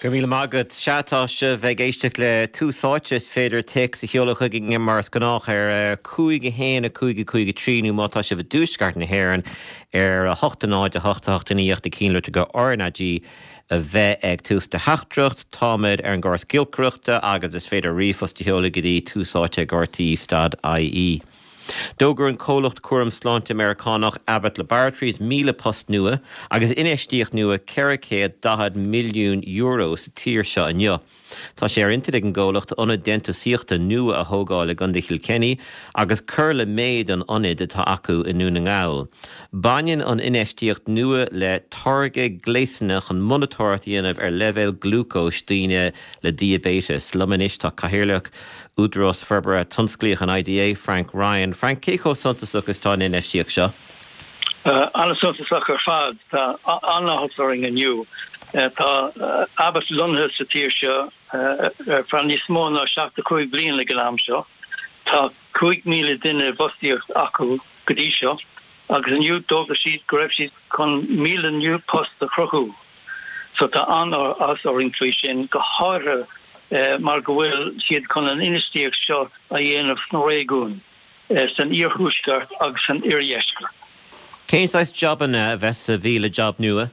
Gur míle mágad seatáiste bheith géisteach le túsáite féidir tic sa cheolala chuigh mars go nach ar 5 tríú mátá se bh dúsgart na hhéireann ar 8 8 cín go ornadí a bheith ag tús de heachtracht, táid ar an gáras gilcruachta agus is féidir riomfos de cheolala go dtí túsáite gortaí stad IE. Dógur an cólacht cuaram sláinte Americánach Abbott Laboratories 1000 post nua agus inéistíocht nua 410 milliún euro sa tír seo inniu. Tá sé ar intidig an ggólacht ionad dentasíochta nua a thógáil gan Kilkenny agus cur le méid an ionad atá acu in nua na ngáil. Baineann an inéistíocht nua le targe gléisanach an monitortaíanamh ar level glúcós daoine le diabetes. Lumanis tá cathaoirleach Údros Ferbera tunsclíoch an IDA Frank Ryan. Frank, cécho suntasach is tá in inéistíocht seo? Anna suntasach ar fad tá annathsaring aniu. Tá Abbott Lunhe sa tír seo fran níos mó ná 75 bliain le gnáam seo. Tá 5,000 duine bhostíocht acu go dtí seo, agus aniu dóga siad go raibh siad chun 1,000 new post a chruthú. So tá annathsaring trí sin go háire mar go bhfuil siad chun an inistíocht seo a dhéanamh nó réigún san iarthúsgart agus san iarhéisgart. Cén sais jobanna bheith sa bhíle job nua?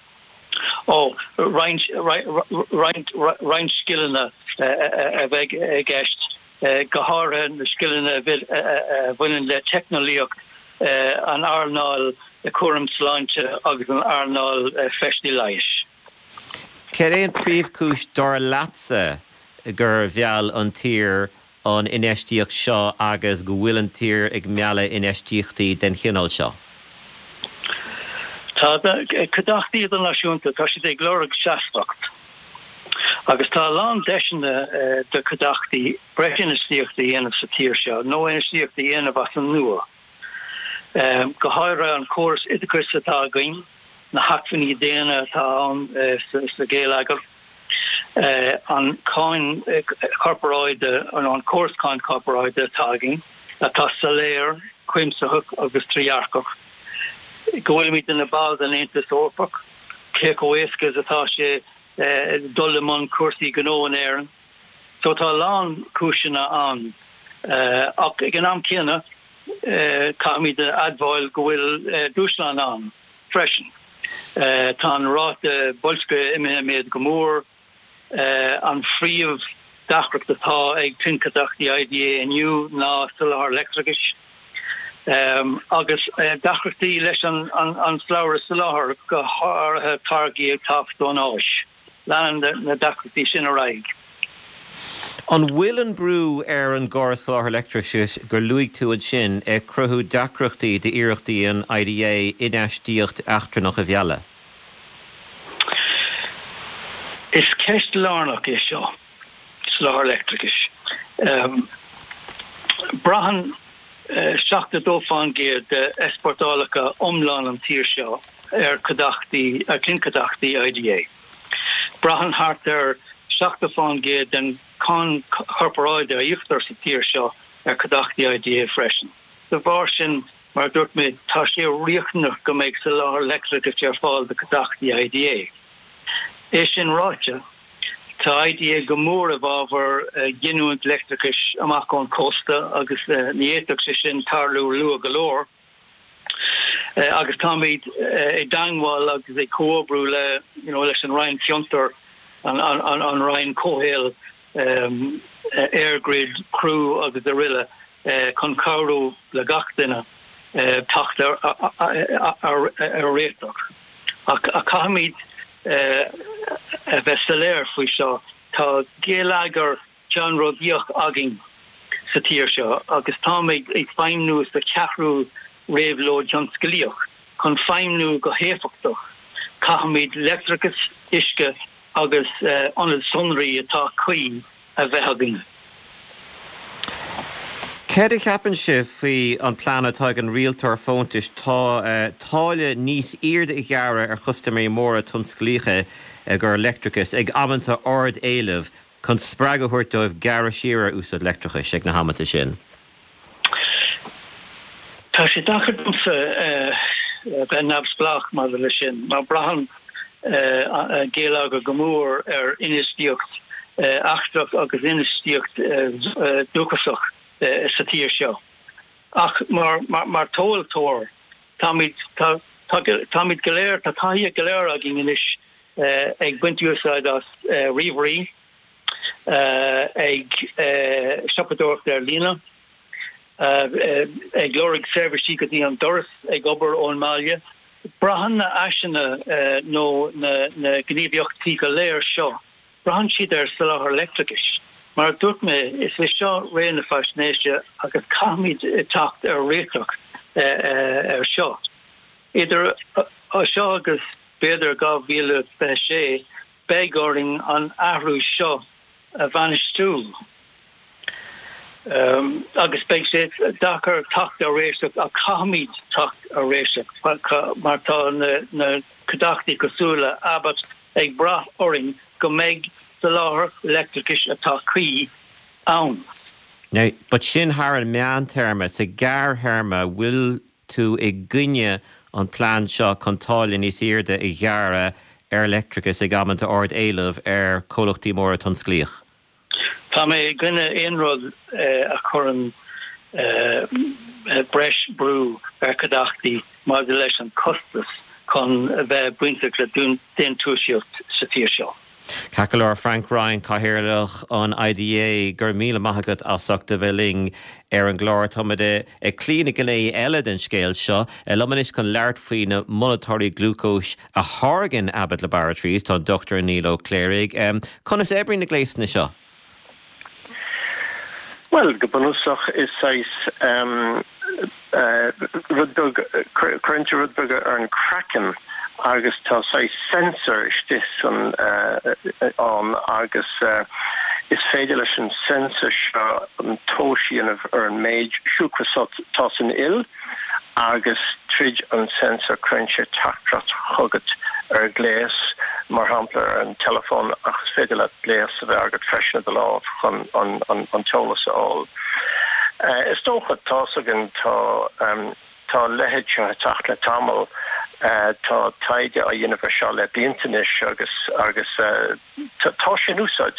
Rein skillene weg gest gehare de skillene willen le technolíoch an Arnal chom sláinte agus an Arnal festileis. Cer éon príomhcúis dar latsa gur bheall an tír an inéistíocht seo agus go bhfuil an tír ag mealla inéistíochtaí den chinál seo? Tá cadachtaí an náisiúnta tá si é glóraigh seastacht. Agus tá lán deisina de cadachtaí breithne inistíochtaí dhéanamh sa tír seo, nó inistíochtaí dhéanamh as an nua. Go háire an córas idicris atá againn, na hacfaní déana tá an sa géalagar. An cáin corporáide, an córas cáin corporáide atá againn, atá saléir, cuimsachach agus tríarcach. Gohfuil míid in na bád an éantas orpach, céic ó éascas atá sé dul man cuasaí gnó an éireann. So tá lán cúisina an. Ach ag an am céanna, cá míid admháil go bhfuil dúslan an, freisin. Tá an ráta bolsca imithe méad go mór, an phríomh dachrach atá ag tincadachtaí IDA aniu ná solar electricus. Agus dachrachtaí leis an sláir sa láthar go hátha targaí ag taft don áis. Lean na dachrachtaí sin a raig. An bhfuil an brú ar an gáras láthar electricus gur luigh tú an sin ag cruthú dachrachtaí de iarachtaí an IDA inéistíocht eachtránach a bheala? Is ceist lárnach é seo, sláthar electricus. Brahan seachta dófán géad de esportálacha omlán an tír seo clincadachtaí IDA. Brahan hart seachta fán géad den con corporáide a dhéachtar sa tír seo cadachtaí IDA freisin. De bhar sin mar dúirt mé tá sé riachnach go méid sa láthar electricus ar fáil de cadachtaí IDA. É sin ráite, tá IDA go mór a bhábhar ginúint electricus amach an costa agus níéach sé sin tarlú lua galór. Agus tá míid dangháil agus é cóbrú le leis an Ryan Fiontar an Ryan Cohéil airgrid crew agus a riile chun cabhrú le gachtainna tacht ar réiteach. A caimid bheith saléir faoi seo tá géalagar John Rodíoch agin sa tír seo agus tá méid ag feimnú sa ceathrú réabhló John Scalíoch chun feimnú go héfachtach caimid electricus isce agus anad sunraí atá chuí a bheith agin. Céir a cheapann sibh faoi an plánatá an rialtar fóntais táile níos iarda i ghearra ar chusta mé móra tunsclíocha gur electricus ag amananta ard éileh chun spreagathúirtóibh gearra siar úsad electricus ag na hamata sin. Tá sé dachar dumsa ben nabsblach mar lei sin, mar brahan gélag a gomór inistiocht achtrach agus inistiocht dúchasach satír seo. Ach mar tóiltóir táid galéir tá taí galéir a gin inis ag buintúsáid as riverí ag stoppador der lína ag glórig servicetí go dtí an doras ag obair ón Máile. Brahanna asna nó na gníomhiochttí galéir seo. Brahan siad salahar electricis. Mar dúirt me is bhí seo réanna fasnéise agus caimid tacht réiteach seo. Idir seo agus beidir 2016 begóring an ahrú seo a bhanistú. Agus beag sé dachar tacht réiteach a caimid tacht réiteach mar tá na cadachtaí cosúla abat ag brath oring go méid the law electricish atá cuí ann. Now, but sin har an mean terma sa gar herma will tú ag gunne an plan seo contáilin is irde I gheara electricus ag amanta ord éileh cólachtaí mór an sclíoch. Tá mé gunne inrod a churan breis brú cadachtaí mar leis an costas chun bheith buinte le dún den túisiúcht sa tíir seo. Cacalor Frank Ryan Cahirlach an IDA gur míle maithagad asachta bheling an glóir tomide clína gné eile den scéil seo lomanis chun leart faoine monitorí glúcós a Hargan Abbott Laboratories tá Dr. Níl Cléirig. Conas ebrin na gléisna seo? Well, Gabanusach is size Rudbug, current Rudbug an Kraken. Agus tá sais sensor istis on agus is féidir leis an sensor seo an tóisian of an méid siúcra tásan il agus trid an sensor crunche tachrat chugat gléas mar hampla an telefón agus féidir le gléas a bheith agad freisin de lá an tólas all. Is tócha tásagan tá lehéid se tach le tamil tá taide a dhéanamh seo le bliantanis agus tá sin úsáid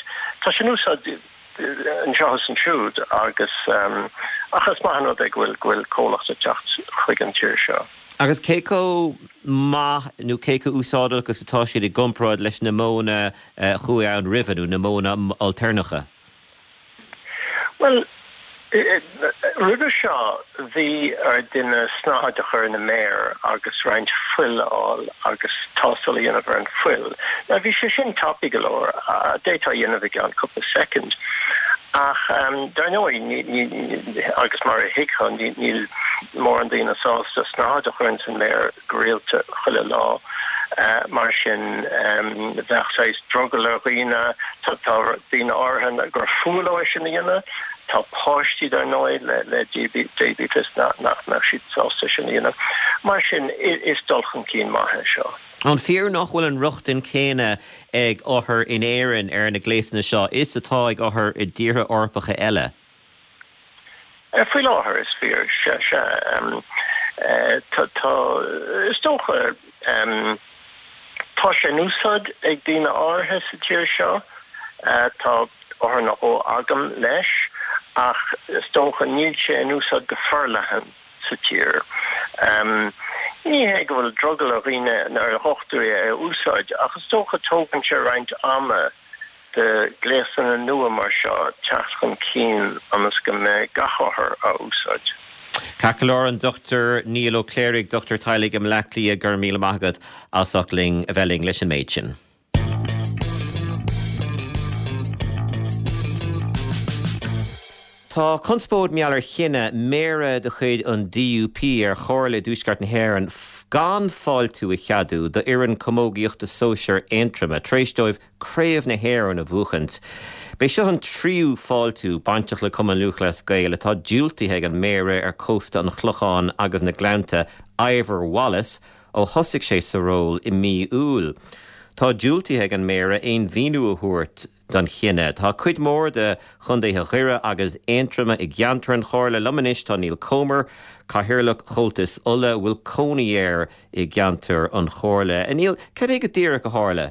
an seachas an siúd agus achas maithana ag bhfuil cólachta teacht chuig an tíir seo. Agus céco maith nó céco úsáidil agus atá siad I gcompráid leis na móna chuaigh an rivanú na móna alternacha? Well, River Shaw, the dinner snahad her na mare, agus range full all, agus tossel univer and full. Now, we should topic galore, data univer on couple of seconds. Ach, don't know, agus Mara Hickon, you more on the sauce, the snahad her and mare, grill to full law. Martian Versailles struggle arena, Dina Orhan, Grafulo in the Yana. Tá páistí dar nóid le diabetes nach siad sásta you know. Mar sin is dulchan cín maithe seo. An fear nach bhfuil an ruchtain céine ag áthair in éireann na gléasna seo, is atá ag áthair I dtíortha orpacha eile? Faoi láthair is fear tá is tócha tá sé núsad ag dtína áthe sa tíir seo tá áthair nach ó agam leis ach stócha níl sé núsad go fearlaithe sa tír. Ní heag bhfuil drogal a riine nar a hochtú úsáid ach stócha tógan sé roint ama de gléasan a nua mar seo teachchan cín amas go mé gacháthair a úsáid. Cacalor an Dr. Níl Cléirig, Dr. Tailig Lachlí a gur míle maithagad asachling a bheling leis an méid sin. Tá conspóid meallar chinne mére de chuid an DUP chóirle dúsgart na hhéireann gan fáiltú I cheadú de iran commógaíocht de sóisiir éintrama tréisdóibh créamh na hhéireann a bhuachant. Bei seo an tríú fáiltú baintach le cuman luachlas gaile tá diúltaithe an mére cósta an chlucháin agus na gleanta Ivor Wallace ó thosaigh sé sa ról I mí úl. Tá dúiltithe an méra aon bhíú a thuairt don chinine. Tá cuid mór de chundaithe chuire agus éontrama i gceantar an cháirle lamanis tá Níl Comer, Cathaoirleach Chultas Ulla bhfuil cónaíar i gceantar an cháirle. A Níl, cad é go dtíire go háirle?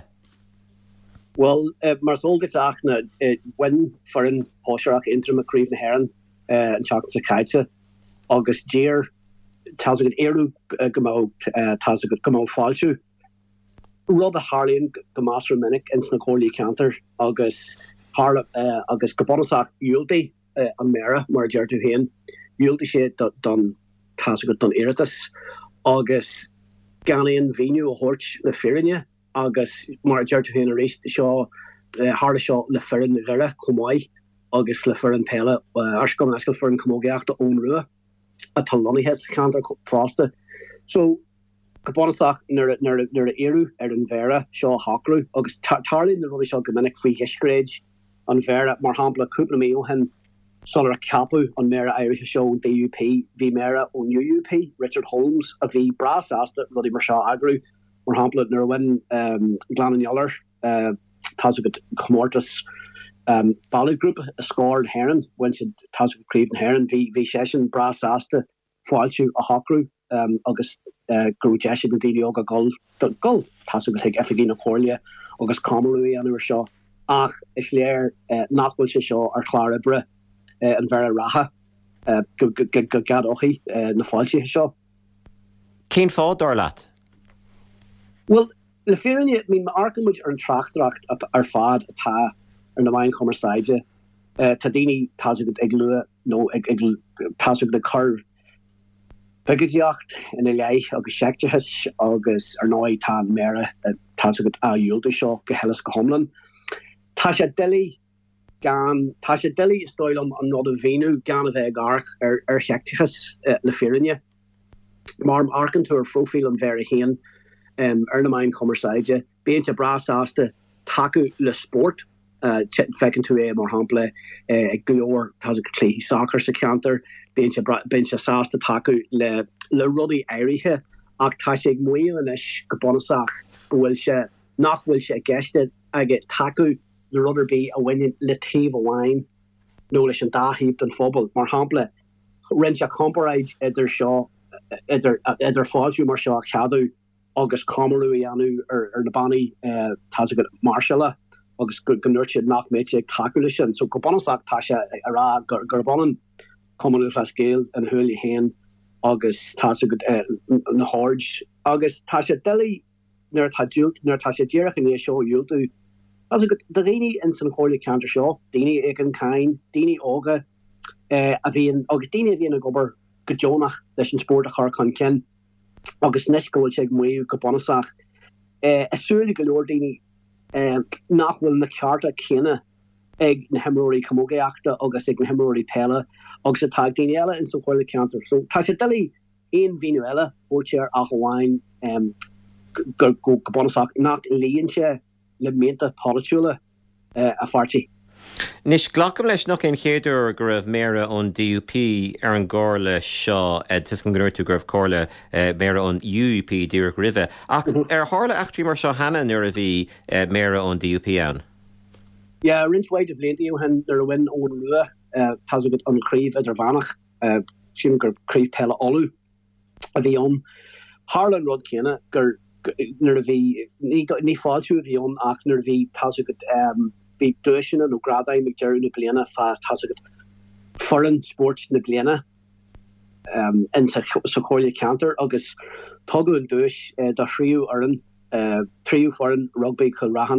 Well, mar solgets achna when foreign posherach interim Creeve na Heron and Chakra Kaitsa August Jeer Tazagut Eru Gamo Tazagut Gamo Falchu Rod Harlian Gamaster Minnick and Snacoli Counter August Harla August Gabonasak Yulti Amera Mar Jertu Hain Yulti Shed done Tazagut done Iritus August Ganian Venu Horch Le Firinia Agus mar Jertu Hain erased Shaw Harla Shaw Le Firin Gara Kumai August Le Firin Pella Arshcom Askel Firin Kumogiach to own Rua a Taloni heads Canter Foster. So Gabonasak near Eru Erin Vera Shaw Hawkru August Tarlin the Ruddy Shaw Geminic Free Hishgrage on Vera Marhampla Kuplamio and Solar Capu on Mera Irish Show DUP V Mera on UUP Richard Holmes of V Brass Asta Ruddy Marshaw Agru Marhampla Nerwin Glenn Yoller Tazagut Comortus Ballad Group scored Heron when she Tazagut Creeve and Heron V Session Brass Asta Falchu a Hawkru August Guru Jeshi the Yoga Gull Tazagut take Efigina Corlia August Comarui and Shaw Ach Ishlair Nachwil Shaw or Clara Bra and Vera Raha Gadochi na Falchi Shaw Cén fád Darlat? Well, le fearing I mean Arkenwood are in tracht ar fad ta ar na main commerceide Tadini Tazagut Iglua no Tazagut the Cur Pigidjacht in Ilay agus Shekjahis agus ar noi tan Mera Tazagut a Yulta Shaw Gehelis Gehomlan Tasha Deli is stoilum an nod of Venu gan of Egarch Shekjahis le fearing Marm Arken to her profile and very hen Ernemein Commerceide, being to brass asta taku le sport, feckin to a more hample, glor has a clee soccer secanter, being to sasta taku le ruddy Irihe, actasig moilish gabonasach, wilshe, nach wilshe guested, I get taku, the rudder be a winning letive wine, nolish and da heaved and fobble, more hample, wrencha comparage either shaw, either falju mar shaw cadu. August Comarui Anu or Nabani Tazagut Marshalla August Gunurchid Knock Meche Takulishan so Gobonasak Tasha Ara Garbonan Comarui Scale and Hurley Hain August Tazagut Nahorge August Tasha Deli Ner Tajult Ner Tasha Jirach and Yesho Yuldu Tazagut Darini and San Corley Counter Shaw Dini Ekin Kine Dini Oga Avian Augustini Avian Gober Gajonach Lesson Sport Harkon Ken August Nishko check Moyu Kaponasach a surely galordini nachwil na carta kina egg na hemorrhoid Kamogeachta August egg na hemorrhoid Pella August tag Daniela and so the counter so Tashadeli in Venuela or chair Ahawine go Kaponasach not Lianche le Menta Polachula a Farchi. Nis glacham leis nach in chéidir go raibh Mera on DUP ar an gcóirle seo tus go gúirú go raibh cóirle Mera on UUP dúrach rive. Ach ar tharla achtarí mar seo hana nuair a bhí Mera on DUP an? Yeah, rinse wide of Lady when there win on Rua Tazagut on Creeve at Vanach sin gur Creeve Pella Olu a bhí on Harlan Rod Kena gur nuair a bhí ní fáilú a bhí on ach nuair a bhí Tazagut be duishin and gradai McJerry na Glena fa Tazagut foreign sports na Glena in Socolia Canter August Togo and Duish da Shriu Erin trio foreign rugby Kilrahan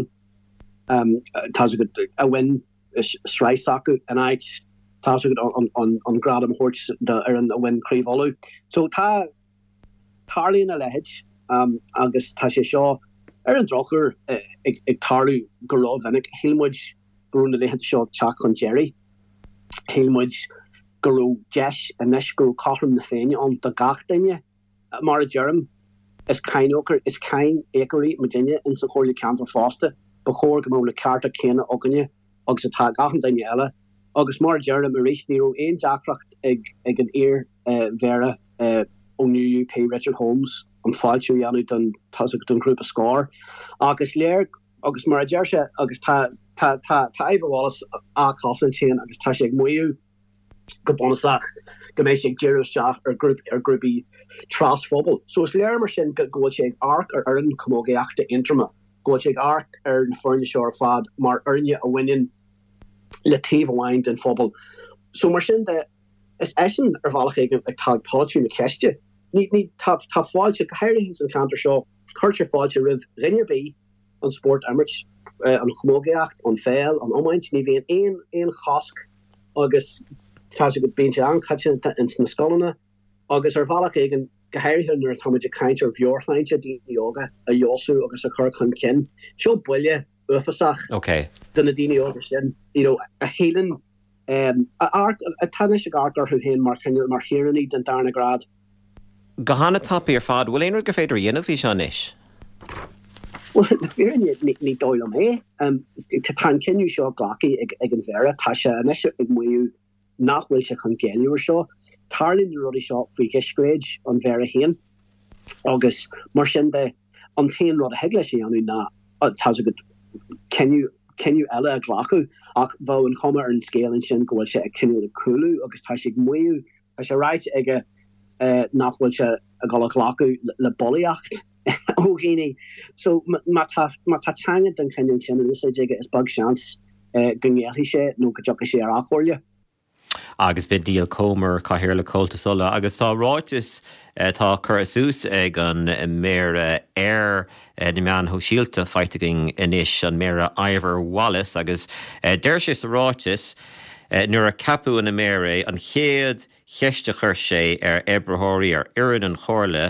Tazagut a win Sry Saku and I Tazagut on Gradam Horch da Erin a win Crevolu so Tarly in a lehage August Tasha Shaw Aaron Drucker, Tarlu, Gurov, and Hilmudge, Bruno Lehan Shaw, Chak on Jerry, Hilmudge, Guru, Jesh, and Neshguru Cotton the Fane on the Gachdenia, Mara Jerem, is Kine Oker, is Kine, Akery, Virginia, and Socolia Cantor Foster, Bacor, Gamola Carter, Kena, Oganya, August Gachan Daniela, August Mara Jerem, Maurice Nero, Ian Jackracht, Egg an Ear, Vera, on UUP, Richard Holmes, an fáilú anú don grúpa scór agus léir agus mar deirse agus tá éhhálas á cásan sin agus tá sé muú go bonach go mééis sé ddíisteach ar grúpi trasfobal. So is léir mar sin go sé arc ar an commógaíachta intrama. Go sé arc ar na fórne seo fad mar arne a winin le taobhhain den fphobal. So mar sin de is eisen ar bhach ag tag páú na ceiste. Ní tá fáilte go hairlíns an cantar seo chuirte fáilte rih rinnearbí an sport emmert an chmógaíocht an féil an omhaint ní bhíon éon chosc agus tá go bíinte an caite in na scolanna agus ar bhach ag geheirhunner thoidir keintir bheorleintje die yoga a Josu agus a chur chun kin. Seo buile ufasach. Okay. Duna dine yoga sin, a helen a tanne se gar hu hen mar hiranní den darna grad. Gohanna tapi ar fad, bhfuil éonú go féidir dhéanamh bhí seán isis? Well, na fearing ní dóil mé. Tá cinú seo glaci ag an bhéra, tá se an eise ag muú nachhfuil se chun géliúir seo. Tarlin rudi shop fi geshgrid on vera hen agus mar sin de an teen rod hegle anu na tas good can you ella glaku ach vo an kommer an scale in sin go se kinne kulu agus ta mu as right ige nachhol se a gal glaku le bolliacht ogéni so mat tang den kennen sin is is bug chance gungi se no go jog sé aforja. Agus bit díal comer caithir le colta sola agus tá ráitis tá chur sús ag an méra air na mean ho síalta feitaging inis an méra Ivor Wallace agus deir sé sa ráitis nuair a capú na méré an chéad cheiste chur sé ar ebrethóirí ar irid an chorla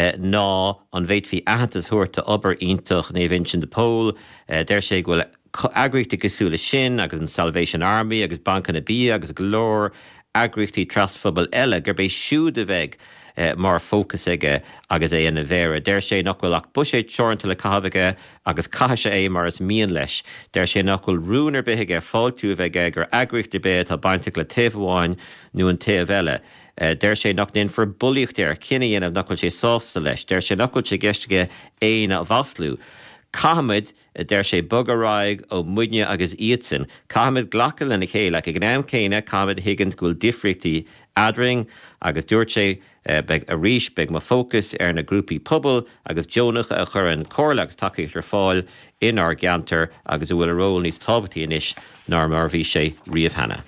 ná an bhéit hí ahantas thuirta obair iontoch na bhain sin de pól deir sé go agrachtaí gosúla sin agus an Salvation Army agus Banca na Bí agus glór agrachtaí trasfobal eile gur bééis siúd a bheith mar fócas aige agus é na bhéra. Deir sé nachhfuil ach buséid seornta le cahabhaige agus caiise é mar is míon leis. Deir sé nachhfuil rúnar bithe fáiltú bheith gur agrachta bé tá bainte le taobháin nó an taobh eile. Deir sé nach níon for buíocht ar cinenne dhéanamh nachhfuil sé sásta leis. Deir sé nachhfuil sé geistige éana a bhaslú. Cahamid deir sé bogaráig ó muine agus iadsan. Cahamid ghlacha lena chéile ag gnéim céine cahamid higgant gúil difrictí adring agus dúirt sé beg a ríis beg má fócas ar na grúpi pobl agus Jonach a chur an cóla agus takeíocht ar fáil inar geantar agus bhfuil a ról níos tábhatíí inis nar mar bhí sé riamh hana.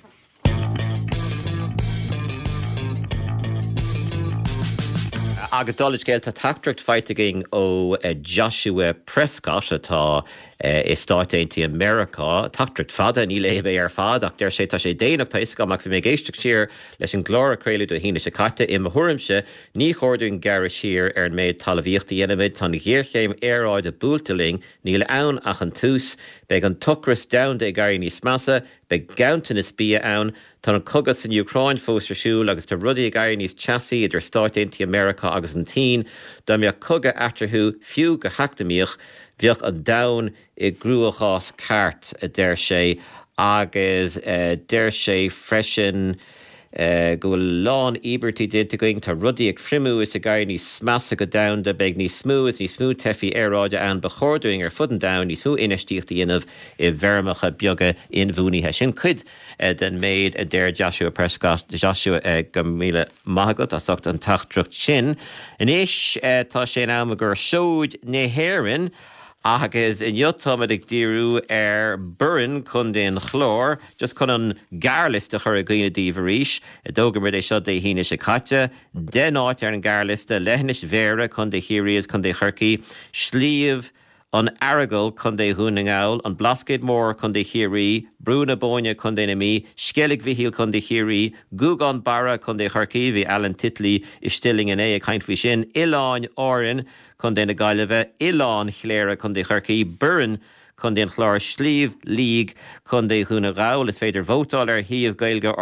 Agus dális géil tá tactracht feitaging ó Joshua Prescott atá is stáitaintí America, tactracht fada ní léibé ar fad ach deir sé tá sé déanaach tá isca amach fi mé géisteach siar leis an glóra créilú do hína se caite i thuirimse ní chóirún gar siar ar an méid talmhaíochtaí dhéanamid tá na ggéirchéim éráid a búltaling ní le ann ach an tús beag an tuchras damda i garí níos massa beag gaantain is bí ann tá an cogas in Ucrain fósar siúil agus tá rudaí a garí níos teasaí idir stáitaintí America agus an tí dá mé coga atarthú fiú go heachtamíoch bheoch an dain i grúachás ceart a deir sé agus deir sé freisin go lán íbertí did a going tá rudaí ag trimú is a gaiir ní smasa go damda beag ní smú is ní smú tefií éráide an bechorúing ar fud an dain ní smú inistíochtta dhéanamh i bhearmacha beaga in bhúnithe sin chud den méid a deir Joshua Prescott Joshua go míle maigad a socht an tachtracht sin. Inis tá sé am gur seóid na hÉireann agus in jotamid ag díú ar burin chun den chlór, just chun an garliste chur a gine díomhríis, dóga mar é seo dé híine se caite, den áit ar an garliste, leithnis bhéra chun dé hiríos chun dé churcií, slíomh an aragal chun dé húningáil, an blascéid mór chun dé hirí, brúna bóine chun dé na mí, scelig bhíhíil chun dé hirí, gúgan bara chun dé churcií, bhí Alan Titley is stilling in é a caint fhí sin, Iláin áirin chun dé na gaiileh, Iláin chléire chun dé churcií, burin chun dé chlár slíomh líg chun dé húnagáil, is féidir vótáil ar híomh gailge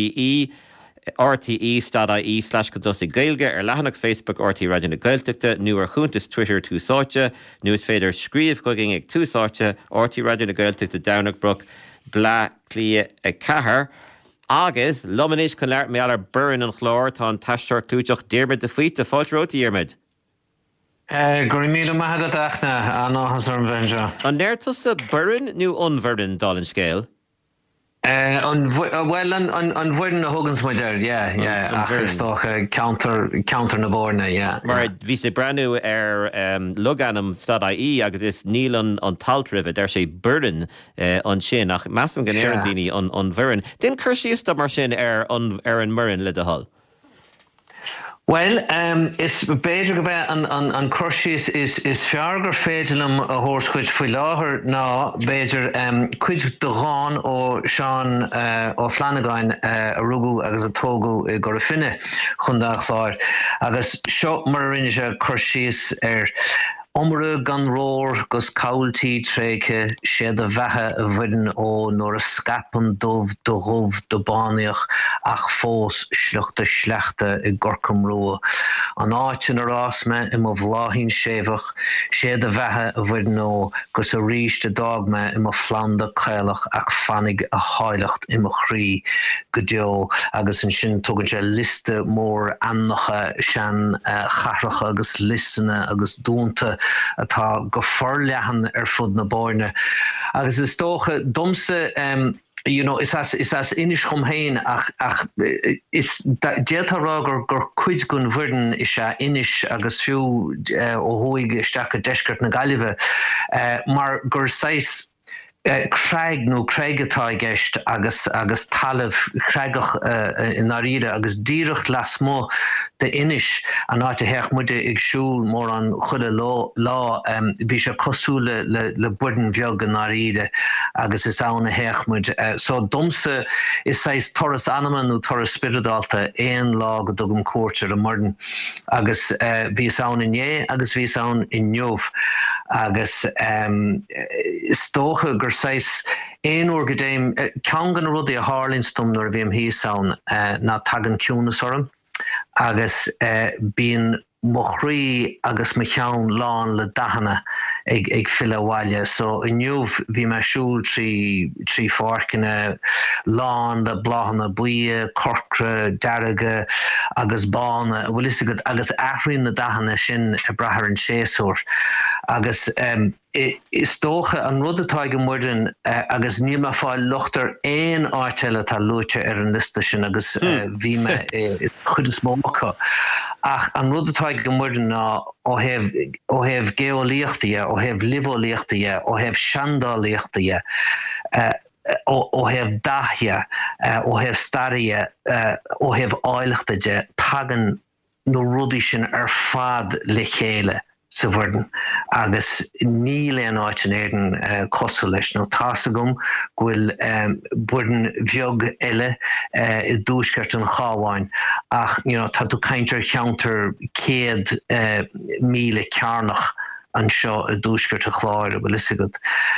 RTE.ie/godosa gailge ar lehanach Facebook RTE Radio na Gaeltachta, nu ar chuntas Twitter túsáte, nu is féidir scríomh chugging ag túsáte RTE Radio na Gaeltachta Downachbrook bla clia a cahar. Agus, lomanis chun leart mé ar burin an chlár tá an taistear clúteach Diarmid de Fuit a fáiltrótaí Diarmid. Grimíle magadachna an áhas an bhainse. An neirtas sa burin nó unbhurin dá an scéal? An bhuirin na thugansmuidir, achas tócha counter na bórna, Mar bhí sé breanú luganam stadaí agus is níl an taltrifid sé burin an sin ach measam gan éan daoine an bhurin. Din chuir síosta mar sin ar an murin le a hall? Well, is beidir go bheith an crushis is feargur féidirlam a hórscuid faoi láthair ná beidir cuid do gáin ó Seán ó Flanagan a rugú agus a tógu I gur finne chundach láir agus seo mar rinne crushis Omre gan roor gus kaultí tréke sé de bheitthe a bhuiin ó nóair a scapan dómh do roimh do bánaíoch ach fós sluachta sleachta I gcorcam roa. An áitin arás me I mo bhláhín séfach sé de bheitthe a bhuiin ó gus a ríis de dag me I mo flanda cailach ach fannig a háilecht I mo chrí go deo agus an sin tugann sé liste mór annacha sean charracha agus listanna agus dúnta atá go forlehan fud na báine. Agus is tócha domsa is as inis chum héin ach is détará gur cuid gun bhuirin is inis agus fiú ó hóig isteach a deisgurt na Gaillimhe mar gur sais Craig nó Craigatá gist agus talamh Craigach in áíre agus díirecht las mó de inis an áte heach muide ag siúl mór an chuile lá bhí sé cosúla le budan bheag an áíre agus is ána heach muid. So domsa is sais toras animan nó toras spiridálta éon lá go dugam cuairte a marden agus bhí án in é agus bhí án in neomh agus stócha gur sais éon úr go déim cean gan rudí a hálínstum nar bhíam híosán ná tagan ciúnas orm agus bíon mo chrí agus me cheann lán le dahanana ag fila bhaile. So in neomh bhí me siúl trí fárcinne lán le blahanna buie, corcra, dearige agus bána bhfuil is agad agus aithrín na dahanana sin a brathar an séasúir. Agus is tócha an rudatá go muirin agus ní me fáil luchtar éon áiteile tá lúte ar an lista sin agus bhí me chud is mócha. Ach an rudatá go muirin ná ó heh geolíochtaí ó heh livólíochtaí ó heh seandáíochtaí ó heh dathia ó heh staria ó heh áilechtaide tagan nó rudí sin ar fad le chéile sa bhuiin agus ní leon áitin éireann cosú leis nó tásagum ghfuil buireann bheag eile I dúsceart an chábháin ach tá tú caintear cheantar 100,000 cearnach an seo a dúsceart a chláir bhfuil is agad.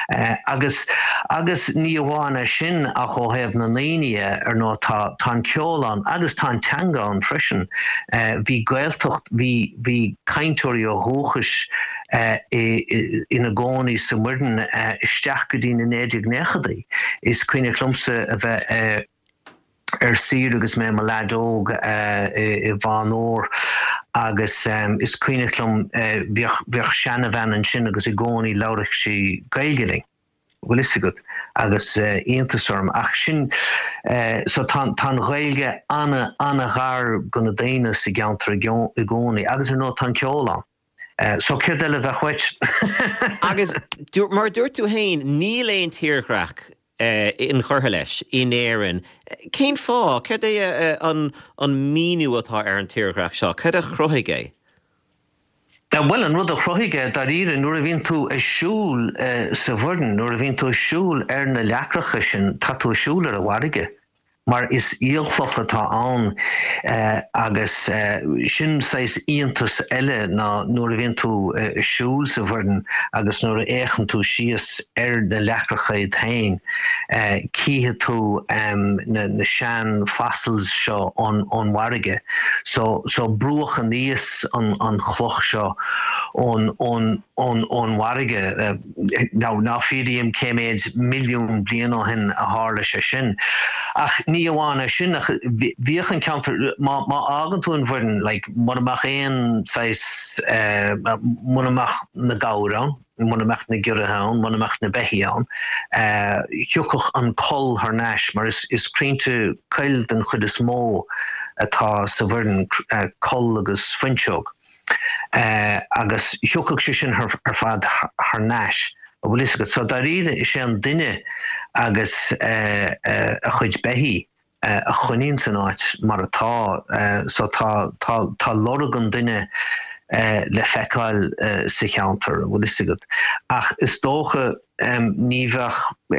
Agus ní bhána sin a cho hebh na naine ar nó tá ceolán agus tá teangán freisin bhí gaeltocht bhí caintúirí ó dhúchas ina gcónaí sa muireann isteach go dtí na 1990 is cuine clumsa a bheith sir agus mé ledóg I bhanór agus is cuiinelum bheoch seanna bhean an sin agus I gcónaí labhraigh sí gailgeling. Bhfuil is agad agus iontasarm ach sin so tá gailge anna ghar gona daine sa geantar I gcónaí agus ar nó tá ceolán. So céir deile bheith chuit. Agus mar dúirt tú hain ní léon tíorchreach in chortha leis in éireann. Cén fá, céir é an míniú atá ar an tíorchreach seo, céir a chruthige? Well, an rud a chruthige dar íre nuair a bhíonn tú siúl sa bhuireann, nuair a bhíonn tú siúl ar na leacracha sin tá tú siúl ar a bharige. Mar is íolchoch atá ann agus sin sais íontas eile ná nuair a bhíonn tú siúl sa bhuireann agus nuair a éiceann tú síos ar na leacracha I tain cíthe tú na sean fossils seo an bharige. So brúach an níos an chloch seo an bharige ná fiadaíim céiméid milliún bliana ó hin a hála sé sin. Ach níhána sin bhíchan counter má agantún bhrin like monach éon sais monach na gaurán monach na gurahán monach na behián thucoch an col haar neis mar is crínte cail den chud is mó atá sa bhrin col agus finseog agus thucoch sin ar fad haar neis so daríide is sé an duine agus a chuid behí a chunín san áit mar atá so tá lorgan duine le feicáil sa cheantar bhfuil is agad ach is dócha níbheach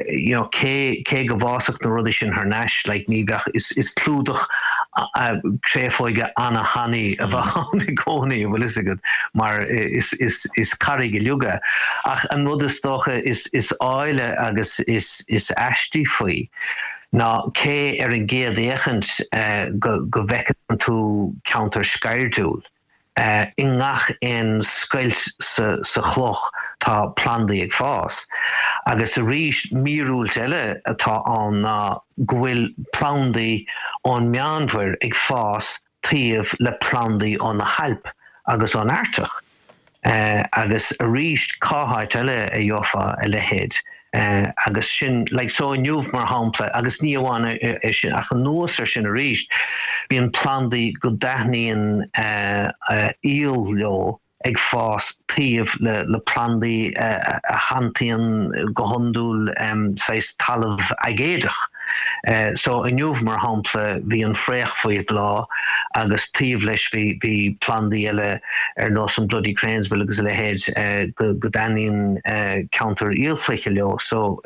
cé go bhásach na rudi sin haar neis le níbheach is clúdach créfóige anna haní a bheit gcónaí bhfuil is agad mar is carí go liuga ach an rud is dócha is áile agus is eistí faoi ná cé ar an géad échant go bheiceann tú counter scairúil in ngach in scoilt sa chloch tá plandaí ag fás agus a ríist míúilt eile atá an gohfuil plandaí ón meanmhar ag fás taobh le plandaí ón na halp agus ón airteach agus a ríist cáthait eile a dheofa a lehéad agus sin like so nniuh mar hápla agus níomhána sin ach an nuas sin a ríist bhíon plandaí go daithníon íol leo ag fás taobh le plandaí a hantaíon go honúil sais talamh agéadach so a nniuh mar hápla bhí an fréach faoi lá agus taobh leis bhí plandaí eile ar nós an bloody Cranesville agus le héad go daithníon counter íolfleiche leo so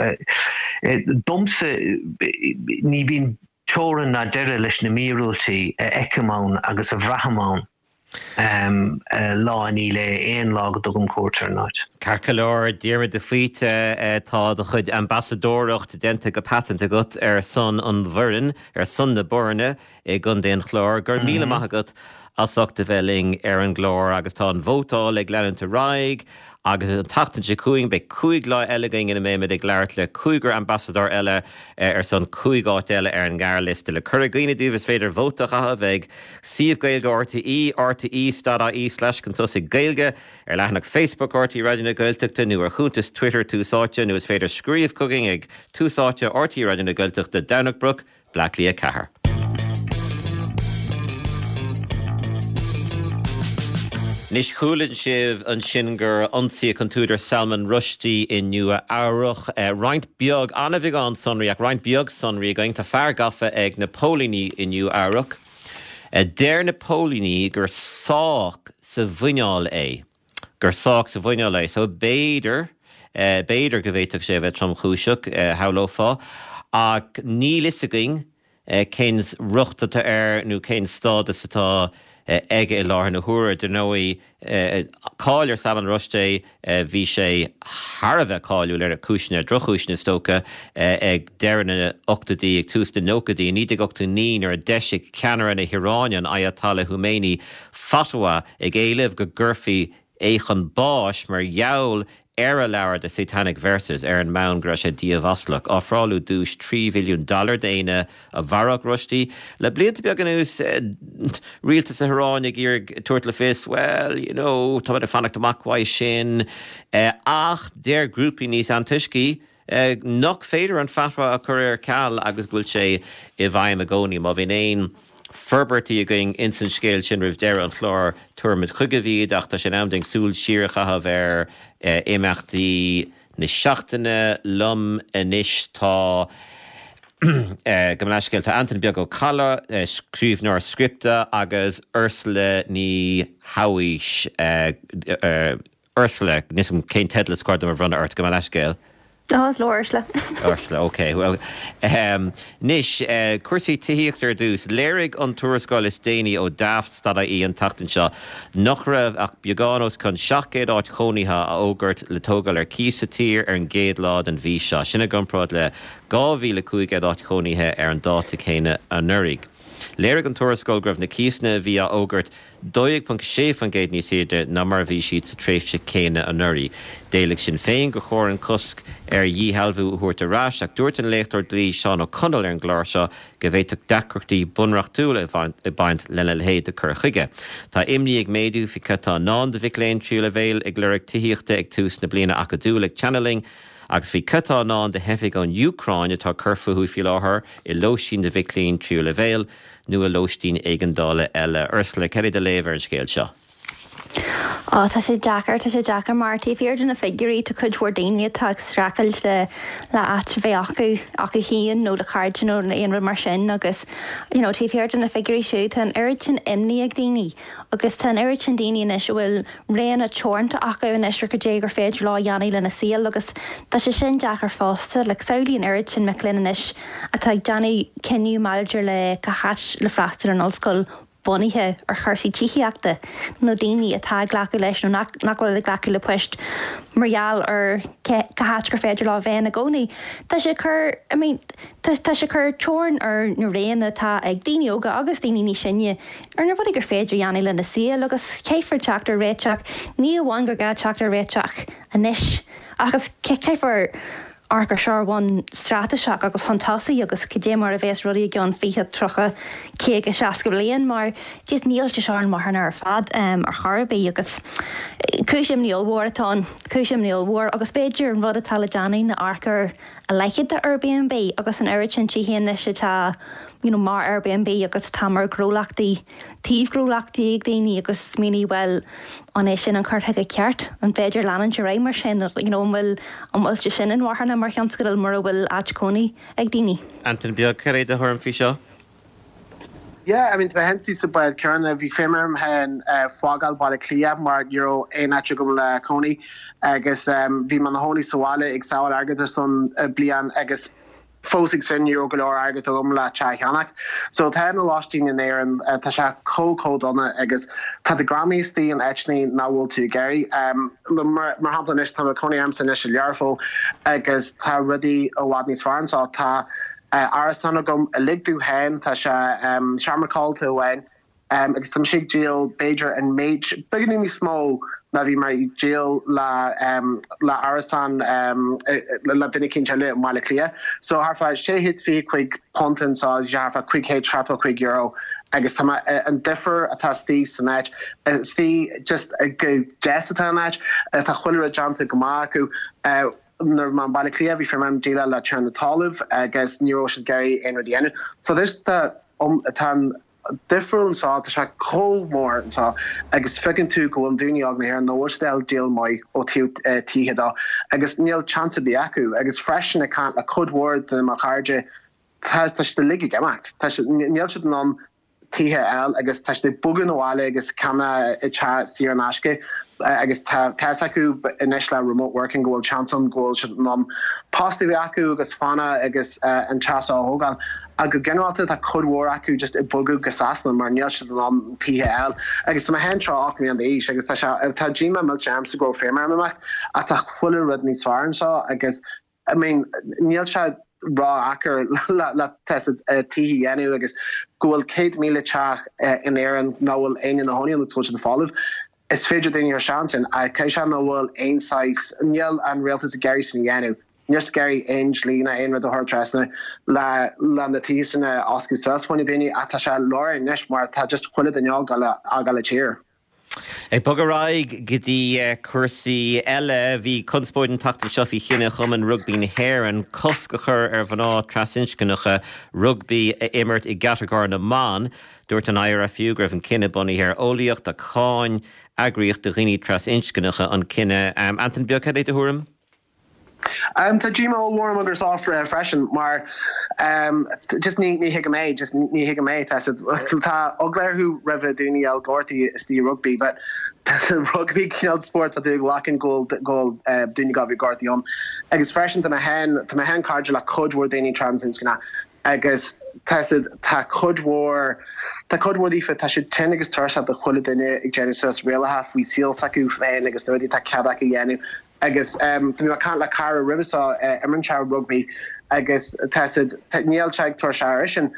domsa ní bhíon teoran na deire leis na míúiltaí eicemán agus a bhreahamán lá aníle éon lá go dugam cuairtear náid. Carcalóir díra de fuite tá do chud ambassadóracht dente go patent agat ar son an bhrin ar son na borne I gun déon chlár gur míle maithagat asachta bheling ar an glór agus tá an bhótáil ag leananta raig agus an tatan sé cuaing be cuaig lá eile going ina méid ag leart le cuaigur ambassador eile ar son cuaigáit eile ar an gghearliste le cur gaoine díomh féidir bhótach a bheith siomh gailge RTE/contusig gailge ar leithnach Facebook RTE Radio na Gaeltachta nu ar chuúntas Twitter túsáte nu is féidir scríomh cooking ag túsáte RTE Radio na Gaeltachta Downachbrook Blackley a Cahar. Nis chuúlann sibh an sin gur ionsaí contúidir Salman Rushdie in nua áireach roinnt beag anna bhíh an sonraí ach roinnt beag sonraí going tá fear gafa ag na Póilíní in nua áireach. Déir na Póilíní gur sách sa bhuineáil é. Gur sách sa bhuineáil é. So béidir go bhhéiteach sé bheith trom chúiseach haulófá ach ní lisaging céns ruchtata nó céns stádas atá ege I láthar na huair de nóí cáilir Salman Rushdie bhí sé Harbheith cáiliú le a cúisne drochúisne stóca ag deireanna 8 ag tústa nócadaí ní ag 8 ar a deisic ceanara na Hiránian Ayatollah Khomeini fatwa ag éileh go gurfií échan báis mar jaall ar a leabhar de Satanic Verses ar an mán gra sé díomhaslach áfráú dúis $3 billion déine a bharach Rushdie. Le blianta beag an ús rialta sa Hiránig ar tuairt le fis, well, tá a fannacht amachhaid sin ach déir grúpi níos antuiscí nach féidir an fatwa a chur ar ceall agus gúil sé I bhaim a gcónaí má bhín éon Ferbertí a going insan scéil sin rih deire an chlár tuairmid chugavíad ach tá sin amding súil sirecha a bhar éimeachtaí na seachtaine lum inis tá Gomleiscéil tá Anthony Beag O'Calla scríbhneoir scripta agus Ursula ní Hawis Ursula níos cén tedla scoir mar bhrunna ort Gomleiscéil. Ursula. Ursula, okay. Well, Nish, cuasaí tííochttar dús, léirigh an tuarascáil is déine ó daft stada í an tachtan seo, nach raibh ach beagánós chun 7 áit chónaithe a ógurt le tógáil ar cíos sa tír ar an géad lád an bhí seo. Sinna gomráid le 2015 áit chónaithe ar an dáta chéine a nurig. Léir an tuarascóil gribh na císna bhí a ógurt 2.6 an géad níos éide na mar bhí siad sa tréifhse céine an nuirí. Déalaigh sin féin go chóir an cosc dhéhalbhú thuairt arás ach dúirt an léachtar dlí Seán O'Connell ar an gláir seo go bhhéiteach deacrachtaí bunreachtúla i baint lena lehéad a chur chuige. Tá imní ag méadú fi catá ná de bhic léon triúla bhéil ag leireadh tííochta ag tús na bliana acadúla ag channeling agus bhí catá ná de hefig an Ucrain atá curfuú fi láthair i lóistín de bhic léon triúla bhéil nu a lóistín éigeandála eile Ursula ceir de léver scéil seo. Tá sé Jackar Marty fiir na figurí to chudhór daine tá stracailte le at bheith acu híon nó le cardin nó na aonra mar sin agus tí fiir na figurí siú tá an iritin imní ag daoine agus tá iritin daoine is bhfuil réan a teornta acu in isir go dé gur féidir lá dheanaí lena síal agus tá sé sin Jackar fásta le saolíon iritin me clinis a tá Johnny ceniu maidir le cahat le freistar an ollscoil bonithe ar chuirsaí tííachta nó daoine atá ghlacu leis nó nachhfuil le ghlacu le puist margheall ar cahat gur féidir lá bhéin na gcónaí. Tá sé chur teorn ar na réan atá ag daoine óga agus daoine ní sinne ar na bhfuil gur féidir dheanaí lena síal agus céifar teachtar réiteach ní bhhain gur gá teachtar réiteach inis agus céifar arcar seáin strateach agus fantásaí agus cé mar a bheits ruí gan fihe trocha cé go seaca blion mar tíos níolte seán marna ar fad ar charbí agus cúisiim níolhór agus béidir an rud a taljaanaí na arcar a leichiid de Airbnb agus an iritin tíhéana se tá mar Airbnb agus tamar grólachtaí tíomhgrólachtaí ag daoine agus míní bhfuil an é sin an chuirtha ceart an féidir lean de réim mar sin bhfuil an bhfuilte sin in bharna mar cheanscoil mar bhfuil áitcónaí ag daoine. Anton beag ceréad a thum fi seo? Yeah, I mean, the hensy so by Karen, vi femmer hen fogal by the clear mar euro ein atgum la Coney. I guess vi man honi sowale ik saw arget son blian I guess fosig sin euro galore arget la chai hanak. So ten losting in there and tasha code on it I guess ta the Grammys the and actually now will to Gary mar hampanish ta Coney Amson initial yarful I guess ta ready a wadnis farn so ta Arsan gom a ligú hen tá se Sharmarcall to wein agus tam si Jill Bajer and Mage beginning smó na bhí mar Jill la Arsan la dunne kinle mala clia so harfa sé hit fi quick pontin so jarfa quick hate trato quick euro agus tá an differ atá tí sanach tí just a go jessita match tá chuile janta goma acu Nar man balaclia from Dila la turn the Tolive, I guess Neuro should Gary and Radiana. So there's the tan different saw the shack cold more so I guess fucking two go and doing here and the worst they'll deal my tea hida. I guess Neil chance to be aku. I guess fresh and I can't a code word the Makarja has touched the league gemacht. Neil should non THL, I guess touch the bugan wale, I guess kana chat Sierra Nashke. I guess Tasaku initially remote working goal chance on goal should positive aku agus fana I guess and Chasa Hogan I could get out that could war aku just a bugu gasasna mar neil should THL I guess my hand tra me on the ish I guess Tajima Milchams to go fair at a full Rodney Svarn so I guess I mean Neil Chad raw acker la tested T I guess goal Kate Mila Chach in there and now will ain in the honey on the touch of the follow. It's fidget in your chance and I can well ein size Neil and realtas Gary Sinianu. Just Gary Ainge Lena in with the her trasna la the teas and Oscar Sas when you atasha Laura Nishmar ta just quit the y'all gala cheer. Ag bogaraig gydí cursaí eile bhí conspóid an tachta seo bhí chinne chum an rugbí na hair an coscachar ar bhaná trasinchcanacha rugbí immert I gatagar na man dúirt an air a fiú greibh an cinenne bunaí ar óíocht a cháin agriocht de riní trasinchcanacha an cinenne Anton Beag éit a thuúm? Tajima all warm under soft freshen mar just ní higamé just ní higamé tá oglair who reveduni al gorti is the rugby but that's a rugby sport that do lock and goal duni gavi gorti on agus freshen to my hand card la code word any transins gonna I guess tested ta code war difa ta should ten agus tarsh at the quality in Genesis real half we seal taku fan agus 30 ta kabak yanu I guess to me I can't like Cara Riversaw Emerchar rugby I guess tested Neil Chag Torsharish and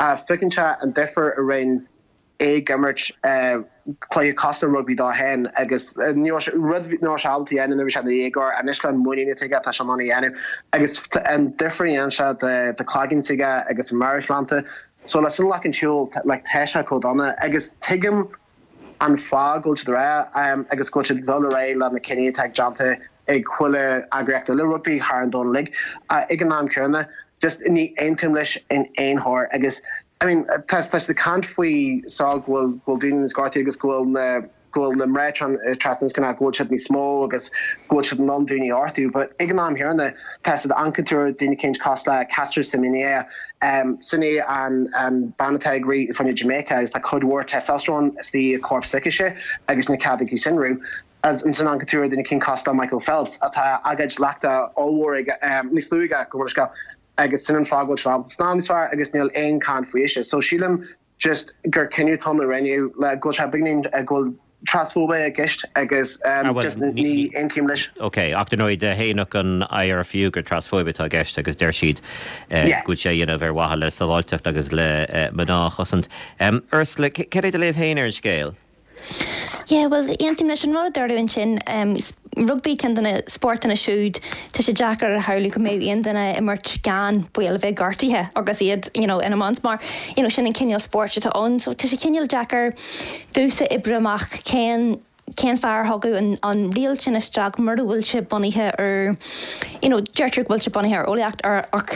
Ficancha and differ around Gimmert play Costa rugby da hen agus Northalty en vi the Egor and Ishland money to get that money en agus and different the clagging tiga agus Americalanta so let's like in tool like Tesha Codonna agus Tigam and Fa go to the ra agus go to the rail and the Kenny tag jante ag quille agrect a rugby har and don lig ignam kerna just in the intimlish in ein hor agus I mean, test the can't we saw will do in Scartigus goal na Mretron Trastans can go should be small because go should non do any artu but ignam here in the test the Ancatur Dini Kinch Costa Castor Seminia Sunny and Banatagri from Jamaica is like could war testosterone is the corp sickishe agus na Catholic syndrome as in San Ancatur Dini King Costa Michael Phelps at agaj lacta all war nisluga go agus sin fágó tra snánisfar agus níl ein can fuise so sílim just gur cinú tom na reniu le go beginning go transfóbe a gist agus just ní eintim leis. Okay, achtanóid héanach an air a fiú gur transfóbe a gist agus der siad go sé dhéanamh ar wahala sábháilteach agus le maná chosant. Ursula, ceir é léh héanaar an scéal? Yeah, well, eintim leis an rud darú sin rugby can dana sport in a siúd tá sé Jackar a hairlú go mé on dana immert gan buil bheith gartíthe agus iad in a mans mar sin an cineal sport tá an so tá sé cineal Jackar dúsa ibreach cén fear hagu an rial sin is strag mar bhfuil se bunithe ar deirteach bhfuil se bunithe ar ólaíocht ar ach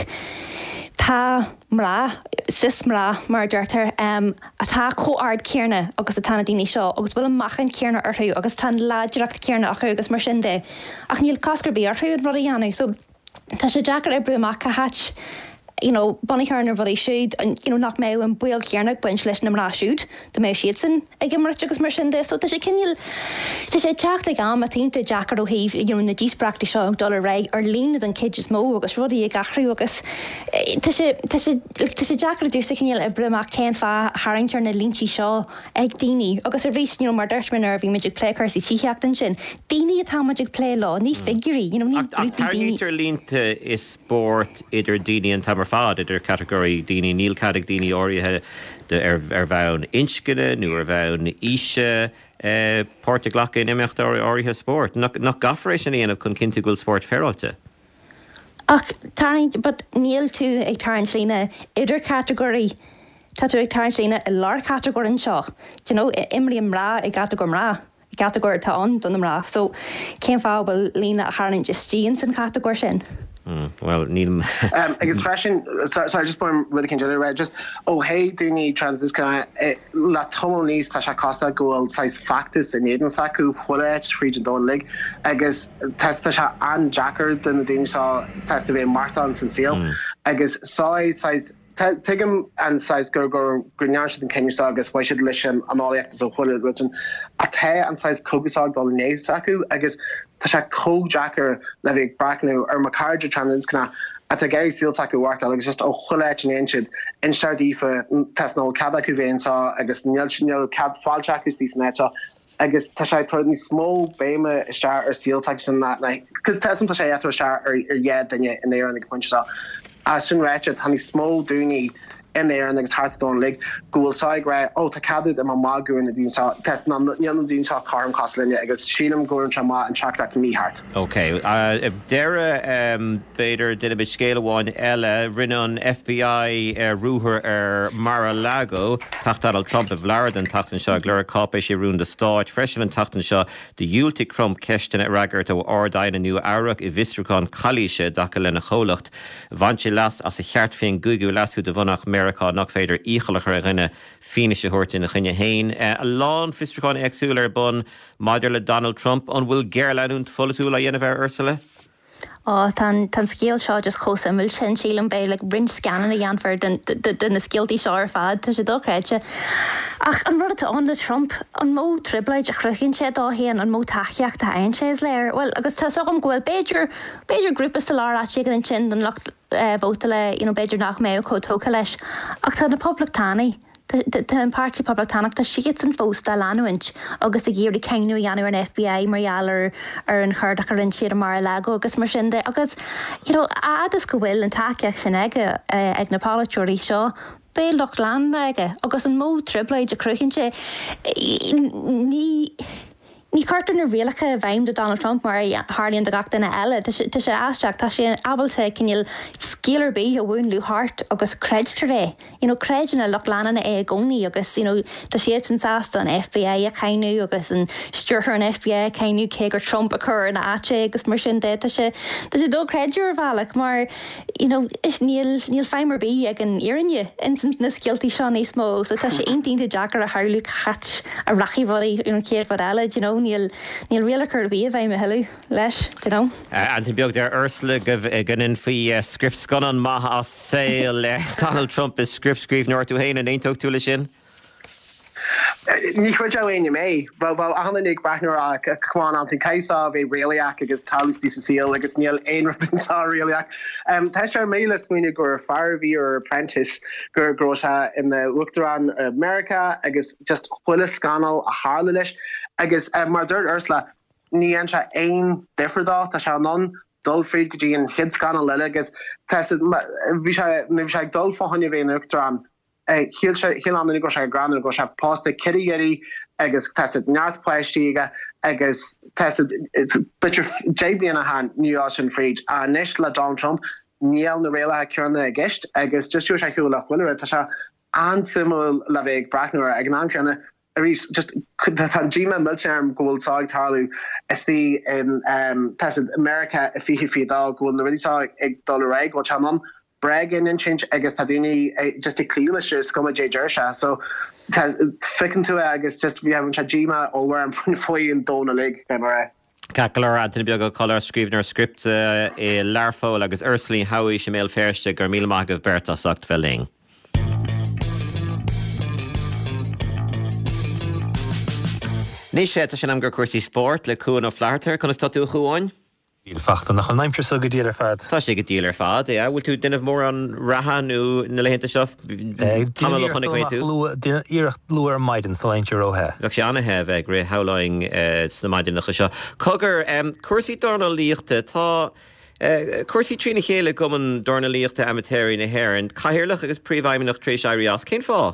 tá sis mrá mar deirtar atá cóard céarna agus a tána daoine seo agus bhfuil machchan céarna orthaú agus tá láidireacht céarna acu agus mar sin de ach níl cascarbí orthaú rud a dhéanamh so tá sé Jackar ibreach a hat Bonnie bhí siúd nach mé an buil cearnach buin leis na mrá siúd de mé siad san ag mar agus mar sin de so tá sé cinil tá sé teach ag am a tínta Jackar ó híh na díosprachtta seo $1 raig ar lína an kid is mó agus rudaí ag gachraú agus tá sé Jackar dúsa cinil ibreach cén fá haingtar na lintí seo ag daoine agus ar bhís mar deirtmin ar bhí meidir lécar sí tícheachtain sin daoine atá meidir lé lá ní figurí ní Tarnítar línta is sport idir daoine an tamar fad idir categorí daoine níl cadig daoine áirithe ar bhain inscine nó ar bhain ise páirte ghlacha in imiecht áirithe sport nach gafaréis sin aanamh chun cinnte gúil sport fearálta. Ach but níl tú ag tarn slína idir categorí tá tú ag tarn slína i lár categórin seo imrí mrá ag categór mrá categóir tá an don mrá so cén fábal lína a hána just stíon san categóir sin. Well, Neil. I guess fashion. Sorry, just born really can generate. Just hey, do you need trans kind of la tomonis tasha costa goal size factors in Eden Saku Hulet region don't lig. I guess test tasha and Jackar then the Danish saw test of Martha and Sincere. I guess size. Tigam and size go Grignarsh and Kenya Sagas, why should listen and all the actors of Hullet written a pay and size Kogasag Dolly Saku, I guess Tasha Ko Jacker Levig Bracknu or Macarja Transkana at a Gary Seal Saku worked like just a Hullet and ancient in Shardifa Tesno Kadaku Vein saw I guess Nil Cad Falchakus these nets I guess Tasha told me small Bama star or seal section that night because Tesson Tasha after a star or yet then in there and the punches out. Soon Ratchet, honey, small dooney in there and it's hard to don't leg go side right to cadu them a magu in the dune saw test none dune saw car costlin I guess Sheelum go and chama and track that to me heart. Okay, Dara Bader did a bit scale one Ella Rinnon FBI Ruher Mar-a-Lago tacht Donald Trump of Laradan tachten Shaw Glura Copy she ruined the start freshen and tachten Shaw the Yulti Crump Keshton at Raggart or Ordain a new Arak Ivistricon Kalisha Dakalena Cholacht Vanchi Las as a Chartfin Gugu Lasu de Vonach America nach féidir íchalachar a rinne finishe hortin a chinne hain. A lán fistricán exúlar bun maidir le Donald Trump an bhfuil gearlanúnt folletúil a dhéanamh Ursula? Tan scéal seo just chósa bhfuil sin sílam bé le rin scanan a dhéanfar den na scéaltaí seo ar fad tá sé dóchréide. Ach an rud atá an le Trump an mó tribleid a chrucinn sé dá héan an mó tachiacht a ein sé léir. Well agus tá sogam ghfuil Beidir grúpa sa lára sé an sin den locht bóta le Beidir nach mé có tóca leis. Ach tá na poblachtánaí Tá an pártí poblachtanach tá siad an fósta leanúint agus a ggéirí ceanú dhéanú an FBI marhealar ar an chuirdaach ar an siad a Mar-a-Lago agus mar sin de agus adas go bhfuil an taceach sin ag na pálaitiúirí seo béloch land aige agus an mó tribleid a cruchan sé ní cartan ar bhéalacha bhaim de Donald Trump mar Harlíonn de gachtainna eile tá sé aisteach tá sé abalta cinil scéalar bí a bhúnlú hart agus creidtar ré. Creidna lech lanana é gcónaí agus tá siad san sásta an FBI a cainú agus an stúrthar an FBI a cainú cé gur Trump a chur na áte agus mar sin dé tá sé dó creidir bhealach mar is níl feimar bí ag an iirinne instant na scialtaí seo níos mó, so tá sé aontaonnta deacar a tharlú chat a rachíhí céad fad eile níl rialachar bí a bheith me heú leis An beag de Ursula ganin fao script sconan maithe as saoil Donald Trump is script scríb nóir tú héin an aontóg túla sin? Ní chuid aine mé, bhil annig brethnú a chuáin an caiá bheith réalaach agus talistí sa síl agus níl éonraptá réalaach. Tá sé méle smuoine gur Farvey or Apprentice gur groise in the Uachtarán America agus just chuile scanal a hála leis agus mar dúirt Ursula ní an se aon difridá tá se non dulfried go dtí an chid scanal leile agus bhí sé dul fáhanne bhéh Uachtarán Hill an go sé gran go se posta kidigeri agus test neart pleistíige agus test bitter JB a han New Ocean Freed a neis le Donald Trump níl na réile cearna a gist agus just se hiúlach winner tá se ansimú le bheith brathnúir ag an cearna just Jima Milcharm gold sag tarlu SD in test America if he dog gold really saw ag dollar egg what chamon Bregan and change agus taduni just a clealish scum J Jersha so ficking to agus just we haven't Jima all where I'm for you in Dona League Cacalar Anthony beag color scríbnar script e larfo agus Ursula Howie sem méil ferste gur míle mag of Berta sagt felling. Ní sé sin am gur cuasí sport le cúan ó flaartar chun statú chuáin? Díl fachta nach an naimtir so go díal ar fad. Tá sé go díal ar fad, bhfuil tú duineh mór an rahanú na lehénta seo tamil chunig mé tú? Íirecht luair maidin sa leint róthe. Bheag sé anathe bheith ré haláing sa maidin nach seo. Cogur cuasaí dorna líochta tá cuasaí trína chéile gom an dorna líochta amatéirí na hhéireann, caithearlach agus príomhhaimimeach trééis airías cén fá?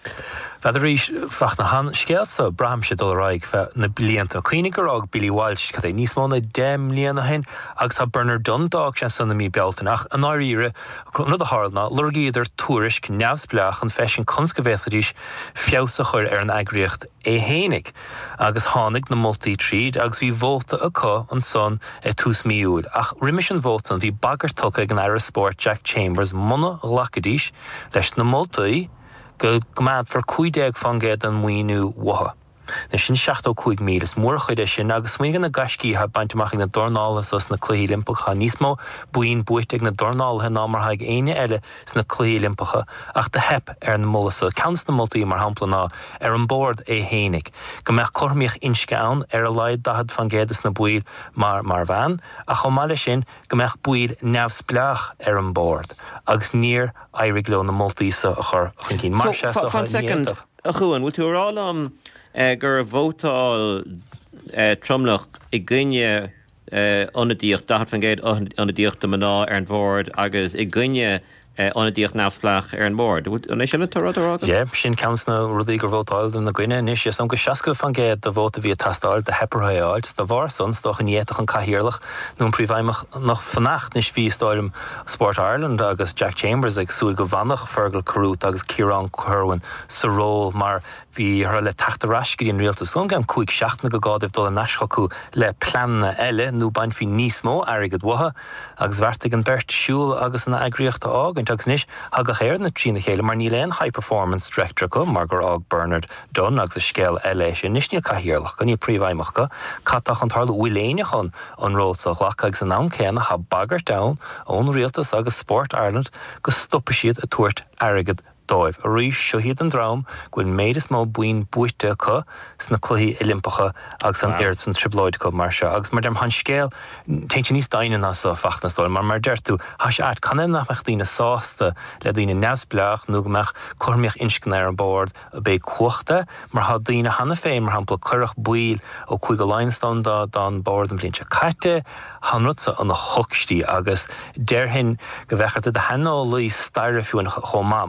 Feidir rís fach na han scéalsa braham sé dul raig fe na blianta chuinnigur ag Billy Walsh cad é níos mó na 10 líana hen agus tá Bernard Dundalk sé sanna mí bealtanach an áíre na a hálna lurgaí idir túris neamsbleach an fesin conscavéchadís fiása chur ar an agriocht é hénig agus hánig na multi tríd agus bhí bhóta acu an son tús míúil ach riimiis an bhótan bhí bagart tucha an Irish Sport Jack Chambers muna lachadís leis na multaí go gmaad for 50 fangad an muoinú watha. Na sin 75 míl is mór chuide sin agus muogan na gascí ha baintach na dornálas os na clí Olympacha níosmó buin buitig na dornál hen námar haig aine eile is na clí Olympacha ach de hep ar na molasa cans na multaí mar hampla ná ar an board é hénig. Go meach cormíoch insce ann ar a leid dahad fangédas na buil mar bhain a chomáile sin go meach buil neamhsbleach ar an board agus níor airig le na multaí sa a chur chun cín mar sé fan second a chuan bhfuil tú rálam gur bhótáil tromlach I gcuine onadíocht dahad fangéad onadíocht maná ar an bhord agus I gcuine onadíocht neamhsbleach ar an bhord. An é sin tarrá? Ja, sin cans na rudaí gur bhótáil na gcuine níos is an go seaca fangéad de bhóta bhí tastáil de heparthaáil de bhar son stoch an éach an caihirirlach nún príomhhaimach nach fannacht níos bhí stáilm Sport Ireland agus Jack Chambers ag súil go bhanach Fergal Carruth agus Kieran Kerwin sa ról mar bhí ar le taachtarás go dtíon rialtas son gan chuig seachna go gádaibh dul a neischaú le planna eile nó baint hí níos mó airigad watha agus bharrtaigh an Bert Siúil agus na agriochta ág agus níos ha go chéir na trína chéile mar níl éon high performance director go mar gur ág Bernard Dunn agus a scéal eile sin níos níl caihirirlach go ní príomhhaimach go catach an tarla bhuiléineach an róilsach lach agus an am céanna ha bagart down ón rialtas agus Sport Ireland go stoppa siad a tuairt airigad dóibh a rís seo hiad an drám gfuil méid is mó buin buite chu sna cluí Olympacha agus an airt san triploid go mar se agus mar dem han scéal teint níos daine as a fachnastáil mar deirtú has át canan nach dtíine sásta le dtíine neamhsbleach nó gomeach cormíoch inscin ar an bord a bé cuachta mar ha dtíine hanna féin mar hampla curach buil ó chuig go limestone don bord an blinte caite hanrutsa an chokstí agus derhin go bhecharte de henná lí staire fiúin chomá mar leis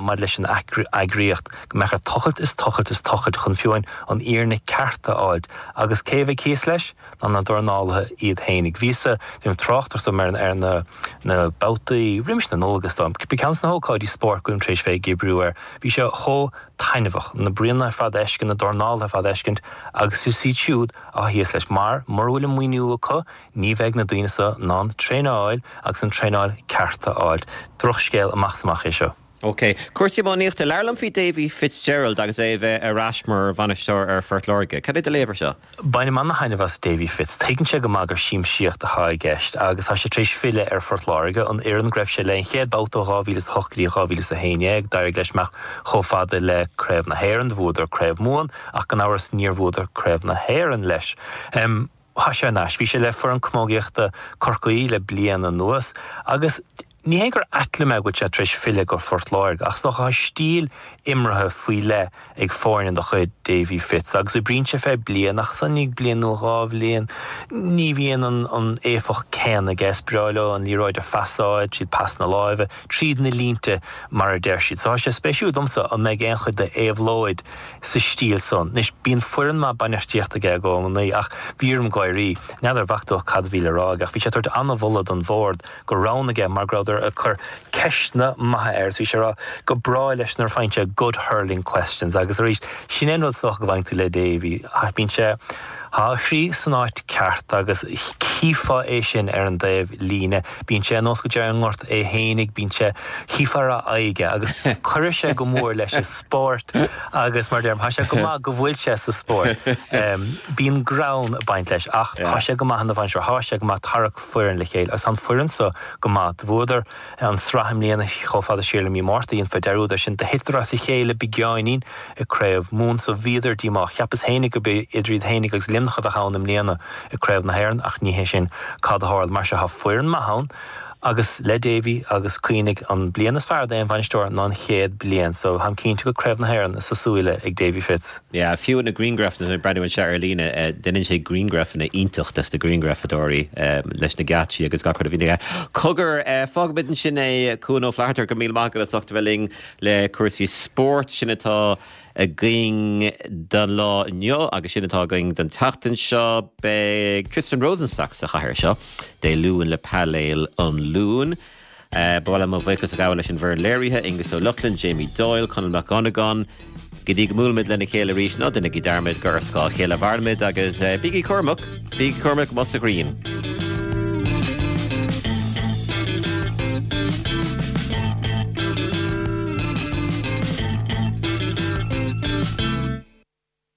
sin agriocht mechar tochelt is chun fiúin an íarna carta áid agus céhh cíos leis an na dornálthe iad hénig vísa dún trochttar mar na bautaí rimis na nógus dom becans na hóáidí sport gon trééis fé Gebrúir hí se cho tainefach na brianna fad eiscin na dornálthe fad eiscint agus sí siúd a híos leis mar bhfuil muoinú chu ní bheith na daoinesa ná tréáil agus an tréáil carta áil droch scéal amachsamach é seo. Ok, cuairtí má níocht learlam fi Davy Fitzgerald agus é bheith Erasmus bhanisteir Fort Láirge. Cad é de léver seo? Bainna man na haine was Davy Fitz, tegann sé go magur síim siocht a há gceist, agus tá sé trééis fiile Fort Láirge an éan greibh sé le chéad báta 2008 dair leis meach chofada le creibh na héan bhúdar creibh móin ach gan áras níorhúdar creibh na héan leis. Tá sé náis, bhí sé le for an cmógéachta corcaí le blian an nuas, agus ní hé gur atla me go sé trééis fiile go Fort Láirge, ach nach stíl imrathe faoi le ag fáin do chuid Davy Fitz, agus brín sé fé blian ach san nig blian nó ráh blian, ní bhíon an éfach cén a ggés breáile an líráid a fasáid siad pas na láimhe, tríd na línte mar a déir siad. Tá sé spéisiú domsa an méid éon chud de éhlóid sa stíl son. Nis bíon fuan má banistíocht a gé go naí ach bhíorm gaiirí, neidir bhachtach cadhíle rág, ach bhí sé tuairt anna bhulad an bhórd go ránaige mar gráidir a chur ceisna maithe bhí sé rá go bráil leis nar fáinte good hurling questions agus a rís sin éonúach go bhaint tú le Davy ach bín sé há chrí san áit ceart agus chifa é sin an daobh líne bín sé nó go dear an ngort é hénig bín sé chifara aige agus chuir sé go mór leis sport agus mar derm sé go má go bhfuil sé sa sport bín grán baint leis ach há sé go má na bhain há sé go má tarach fuan le chéil as an fuan so go má bhúdar an sraham líana chofada síle mí mórta íon federúda sin de hitar sa chéile begáinín i creibh mún so víidir díá cheappas hénig go be idríd hénig agus limnachad a hánam líana i creibh na héan ach ní hé sin cad háil mar se ha fuan ma hán agus le Davy agus cuinig an blianas fear é an bhainisteir ná chéad blian, so ham cínte go creibh na héan sa súile ag Davy Fitz. Yeah, fiú na Greengrafna na Bradwin Charlene denin sé Greengrafna intocht as na Greengrafadori leis na gatí agus gachar a bhíine. Cogur fágbidin sin é cún ó flaachtar go míl mágad a sochtahling le cuasaí sport sin atá a ging dan lá neo agus sin atá going den tatan seo be Tristan Rosenstock sa chair seo de luúin le paléil an lún. Bhil am bhhéchas a gáil leis an bhar léirithe Ingus O'Loughlin, Jamie Doyle, Conal McGonaghan, Gidí go múlmid lena chéile rís ná duna gidarmid gur scá chéile bharmid agus Biggie Cormac Moss a Green.